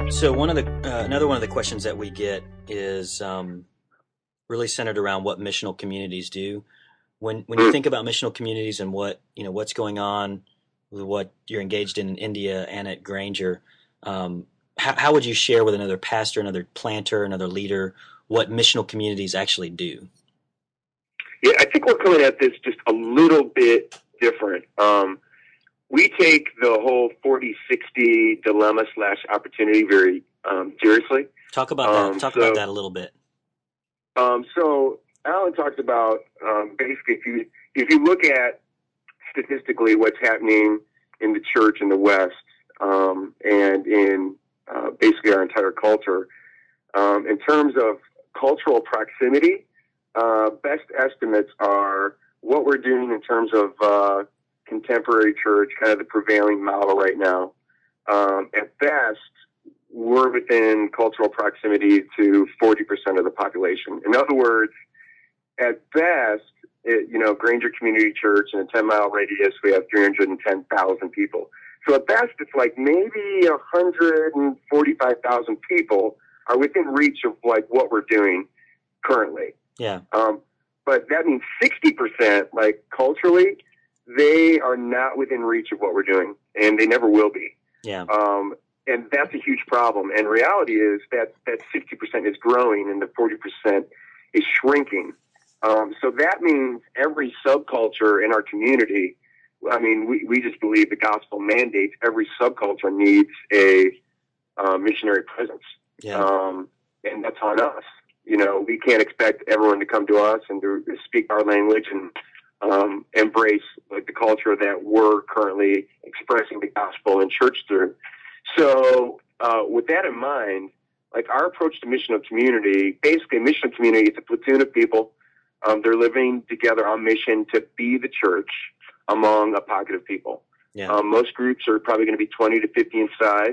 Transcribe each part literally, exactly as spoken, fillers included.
So one of the uh, another one of the questions that we get is um, really centered around what missional communities do. When when you Mm. think about missional communities and what you know what's going on with what you're engaged in in India and at Granger, um, how, how would you share with another pastor, another planter, another leader what missional communities actually do? Yeah, I think we're coming at this just a little bit different. Um, we take the whole forty sixty dilemma slash opportunity very um, seriously. Talk about that. Um, Talk about so, that a little bit. um, so Alan talked about um, basically if you if you look at statistically what's happening in the church in the West um, and in uh, basically our entire culture, um, in terms of cultural proximity, uh, best estimates are what we're doing in terms of uh, contemporary church, kind of the prevailing model right now. Um, at best, we're within cultural proximity to forty percent of the population. In other words, at best, it, you know, Granger Community Church in a ten mile radius, we have three hundred ten thousand people. So at best, it's like maybe one hundred forty-five thousand people are within reach of like what we're doing currently. Yeah. Um, but that means sixty percent, like culturally, they are not within reach of what we're doing, and they never will be. Yeah. Um, and that's a huge problem. And reality is that that sixty percent is growing and the forty percent is shrinking. Um, so that means every subculture in our community, I mean, we, we just believe the gospel mandates every subculture needs a uh, missionary presence. Yeah. Um, and that's on us. You know, we can't expect everyone to come to us and to speak our language and um, embrace like the culture that we're currently expressing the gospel in church through. So uh, with that in mind, like our approach to missional community, basically missional community is a platoon of people. Um, they're living together on mission to be the church among a pocket of people. Yeah. Um, most groups are probably going to be twenty to fifty in size.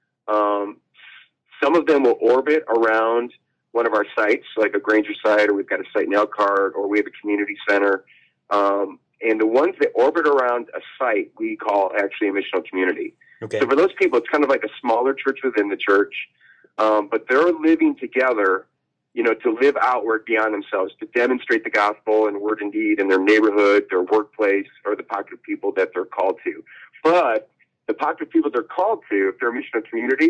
Um, some of them will orbit around one of our sites, like a Granger site, or we've got a site in Elkhart, or we have a community center. Um, and the ones that orbit around a site, we call actually a missional community. Okay. So for those people, it's kind of like a smaller church within the church, um, but they're living together, you know, to live outward beyond themselves, to demonstrate the gospel and word and deed in their neighborhood, their workplace, or the pocket of people that they're called to. But the pocket of people they're called to, if they're a missional community,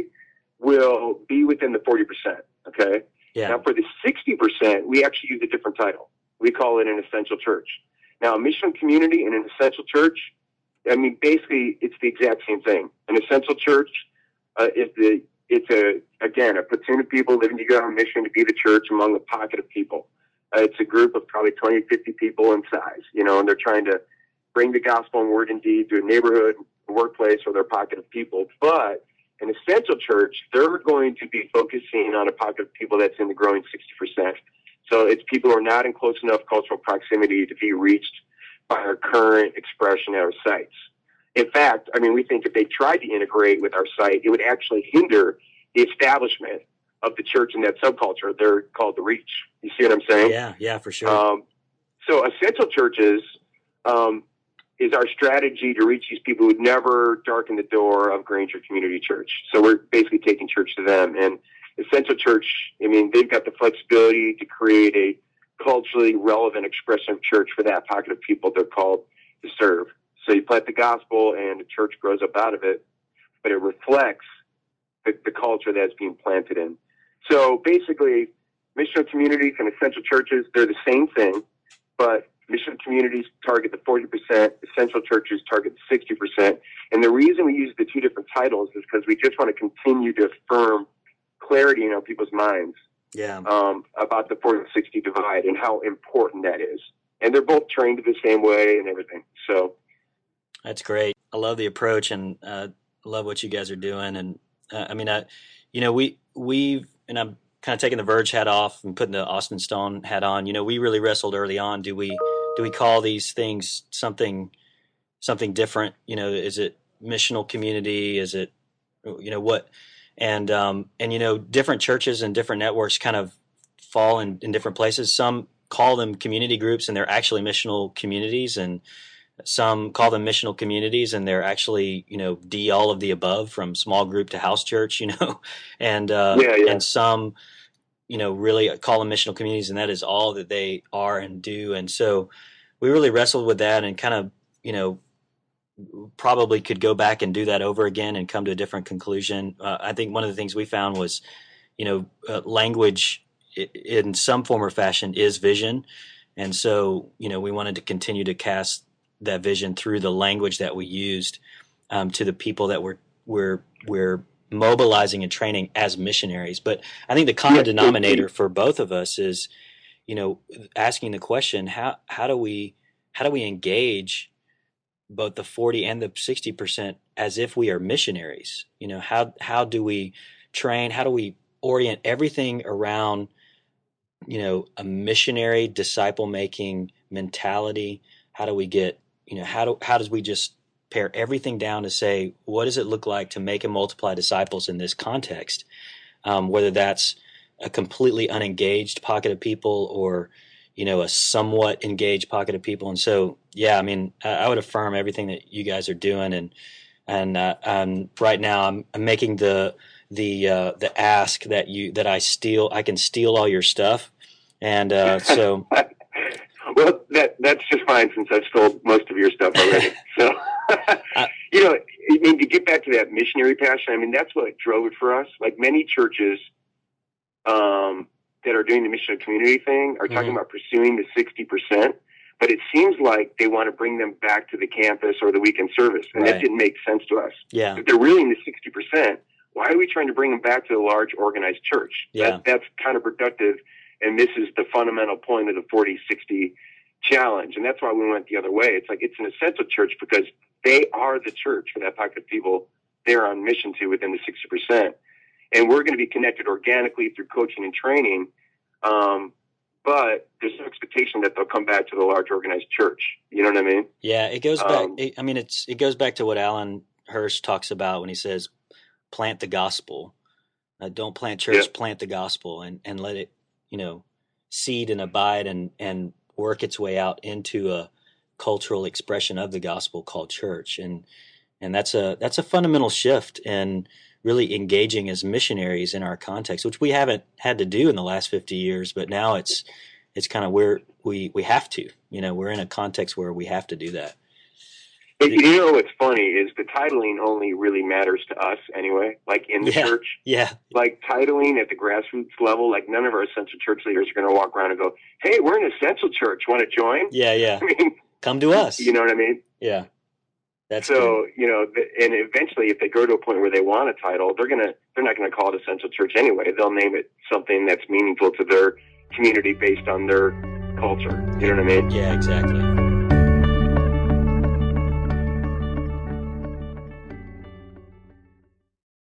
will be within the forty percent, okay? Yeah. Now, for the sixty percent, we actually use a different title. We call it an essential church. Now, a missional community and an essential church, I mean, basically, it's the exact same thing. An essential church uh, is the It's a, again, a platoon of people living together on mission to be the church among a pocket of people. Uh, it's a group of probably twenty, fifty people in size, you know, and they're trying to bring the gospel and word and deed to a neighborhood, a workplace, or their pocket of people. But an essential church, they're going to be focusing on a pocket of people that's in the growing sixty percent. So it's people who are not in close enough cultural proximity to be reached by our current expression at our sites. In fact, I mean, we think if they tried to integrate with our site, it would actually hinder the establishment of the church in that subculture. They're called the reach. You see what I'm saying? Yeah. Yeah. For sure. Um, so essential churches um, is our strategy to reach these people who'd never darken the door of Granger Community Church. So we're basically taking church to them. And essential church, I mean, they've got the flexibility to create a culturally relevant expression of church for that pocket of people they're called to serve. So you plant the gospel and the church grows up out of it, but it reflects the, the culture that's being planted in. So basically, missional communities and essential churches, they're the same thing, but missional communities target the forty percent, essential churches target the sixty percent. And the reason we use the two different titles is because we just want to continue to affirm clarity in our people's minds Yeah. um, about the forty sixty divide and how important that is. And they're both trained the same way and everything. So That's great. I love the approach and uh, love what you guys are doing. And uh, I mean, I, you know, we we've and I'm kind of taking the Verge hat off and putting the Austin Stone hat on. You know, we really wrestled early on. Do we do we call these things something something different? You know, is it missional community? Is it you know what? And um, and you know, different churches and different networks kind of fall in, in different places. Some call them community groups, and they're actually missional communities. And Some call them missional communities, and they're actually, you know, D all of the above, from small group to house church, you know, and uh, Yeah, yeah. and some, you know, really call them missional communities, and that is all that they are and do. And so we really wrestled with that, and kind of, you know, probably could go back and do that over again and come to a different conclusion. Uh, I think one of the things we found was, you know, uh, language in some form or fashion is vision. And so, you know, we wanted to continue to cast that vision through the language that we used um, to the people that we're, we're, we're mobilizing and training as missionaries. But I think the common denominator for both of us is, you know, asking the question, how, how do we, how do we engage both the forty and the sixty percent as if we are missionaries? You know, how, how do we train? How do we orient everything around, you know, a missionary disciple making mentality? How do we get, you know, how do, how does we just pare everything down to say, what does it look like to make and multiply disciples in this context? Um, whether that's a completely unengaged pocket of people, or, you know, a somewhat engaged pocket of people. And so, yeah, I mean, I, I would affirm everything that you guys are doing. And, and, uh, um, right now I'm, I'm making the, the, uh, the ask that you, that I steal, I can steal all your stuff. And, uh, so. Well, that, that's just fine, since I've stole most of your stuff already. So, I, you know, I mean, to get back to that missionary passion, I mean, that's what drove it for us. Like many churches, um, that are doing the mission community thing are talking mm-hmm. about pursuing the sixty percent, but it seems like they want to bring them back to the campus or the weekend service. And right. that didn't make sense to us. Yeah. If they're really in the sixty percent, why are we trying to bring them back to the large organized church? Yeah. That, that's counterproductive. And this is the fundamental point of the forty sixty challenge. And that's why we went the other way. It's like, it's an essential church because they are the church for that pocket of people they're on mission to within the sixty percent. And we're going to be connected organically through coaching and training. Um, but there's no expectation that they'll come back to the large organized church. You know what I mean? Yeah, it goes back. Um, it, I mean, it's, it goes back to what Alan Hirsch talks about when he says, plant the gospel. Uh, don't plant church, yeah. plant the gospel, and, and let it, you know, seed and abide and, and work its way out into a cultural expression of the gospel called church. And, and that's a, that's a fundamental shift in really engaging as missionaries in our context, which we haven't had to do in the last fifty years, but now it's, it's kind of where we, we have to, you know, we're in a context where we have to do that. But you know what's funny is the titling only really matters to us anyway, like in the yeah, church. Yeah. Like titling at the grassroots level, like none of our essential church leaders are going to walk around and go, hey, we're an essential church. Want to join? Yeah, yeah. I mean, come to us. You know what I mean? Yeah. That's so, good. You know, and eventually if they go to a point where they want a title, they're going to, they're not going to call it essential church anyway. They'll name it something that's meaningful to their community based on their culture. You know what I mean? Yeah, exactly.